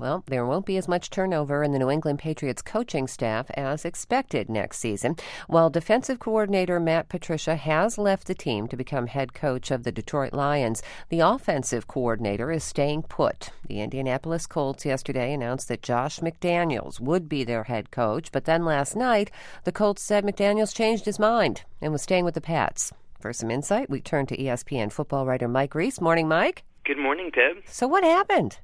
Well, there won't be as much turnover in the New England Patriots coaching staff as expected next season. While defensive coordinator Matt Patricia has left the team to become head coach of the Detroit Lions, the offensive coordinator is staying put. The Indianapolis Colts yesterday announced that Josh McDaniels would be their head coach, but then last night, the Colts said McDaniels changed his mind and was staying with the Pats. For some insight, we turn to ESPN football writer Mike Reese. Morning, Mike. Good morning, Deb. So what happened?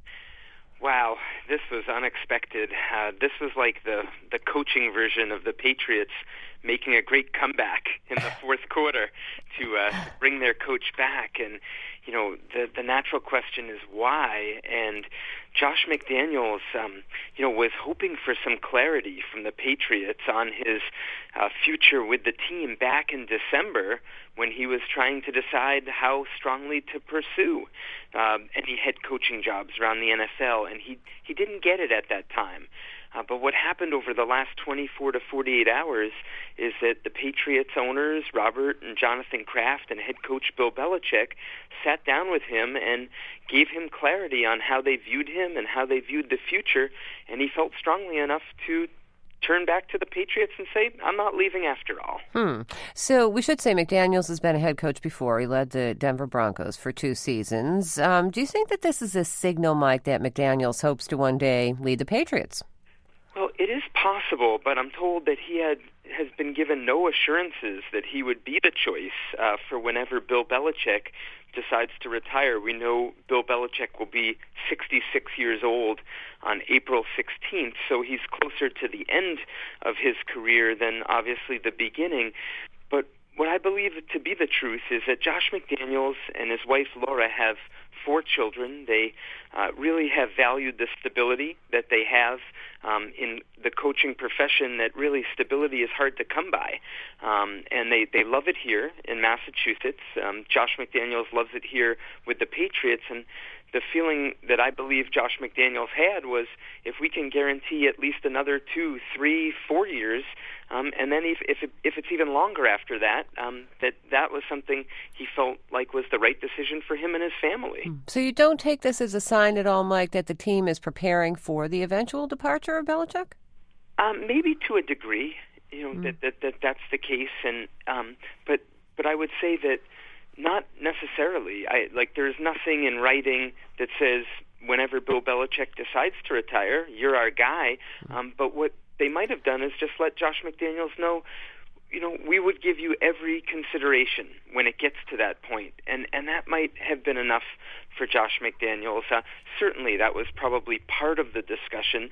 Wow, this was unexpected. This was like the coaching version of the Patriots making a great comeback in the fourth quarter to bring their coach back. And, you know, the natural question is why? And Josh McDaniels, was hoping for some clarity from the Patriots on his future with the team back in December when he was trying to decide how strongly to pursue any head coaching jobs around the NFL, and he didn't get it at that time. But what happened over the last 24 to 48 hours is that the Patriots owners, Robert and Jonathan Kraft, and head coach Bill Belichick sat down with him and gave him clarity on how they viewed him and how they viewed the future, and he felt strongly enough to turn back to the Patriots and say, I'm not leaving after all. So we should say McDaniels has been a head coach before. He led the Denver Broncos for 2 seasons. Do you think that this is a signal, Mike, that McDaniels hopes to one day lead the Patriots? Well, it is possible, but I'm told that he has been given no assurances that he would be the choice for whenever Bill Belichick decides to retire. We know Bill Belichick will be 66 years old on April 16th, so he's closer to the end of his career than obviously the beginning. But what I believe to be the truth is that Josh McDaniels and his wife Laura have 4 children. They really have valued the stability that they have in the coaching profession, that really stability is hard to come by. And they love it here in Massachusetts. Josh McDaniels loves it here with the Patriots. And the feeling that I believe Josh McDaniels had was if we can guarantee at least another 2, 3, 4 years, and then if it's even longer after that, that was something he felt like was the right decision for him and his family. So you don't take this as a sign at all, Mike, that the team is preparing for the eventual departure of Belichick? Maybe to a degree, that's the case, and but I would say that not necessarily. There's nothing in writing that says whenever Bill Belichick decides to retire, you're our guy. But what they might have done is just let Josh McDaniels know, we would give you every consideration when it gets to that point. And that might have been enough for Josh McDaniels. Certainly that was probably part of the discussion.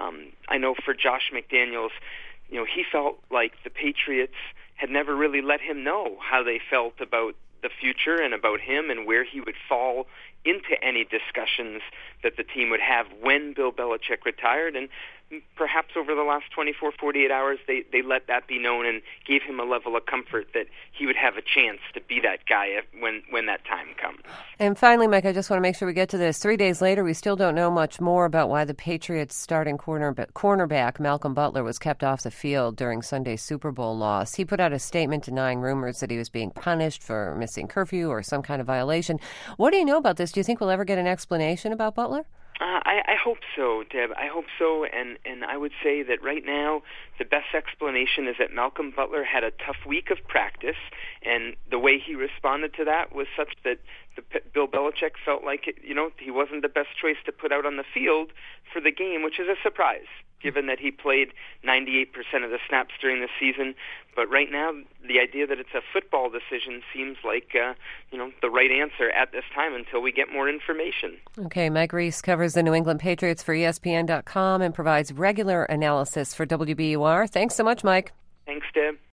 I know for Josh McDaniels, he felt like the Patriots had never really let him know how they felt about the future and about him and where he would fall into any discussions that the team would have when Bill Belichick retired. And perhaps over the last 24, 48 hours, they let that be known and gave him a level of comfort that he would have a chance to be that guy when that time comes. And finally, Mike, I just want to make sure we get to this. 3 days later, we still don't know much more about why the Patriots' starting cornerback, Malcolm Butler, was kept off the field during Sunday's Super Bowl loss. He put out a statement denying rumors that he was being punished for missing curfew or some kind of violation. What do you know about this? Do you think we'll ever get an explanation about Butler? I hope so, Deb. I hope so, and I would say that right now the best explanation is that Malcolm Butler had a tough week of practice, and the way he responded to that was such that Bill Belichick felt like he wasn't the best choice to put out on the field for the game, which is a surprise, given that he played 98% of the snaps during the season. But right now, the idea that it's a football decision seems like, the right answer at this time until we get more information. Okay, Mike Reese covers the New England Patriots for ESPN.com and provides regular analysis for WBUR. Thanks so much, Mike. Thanks, Deb.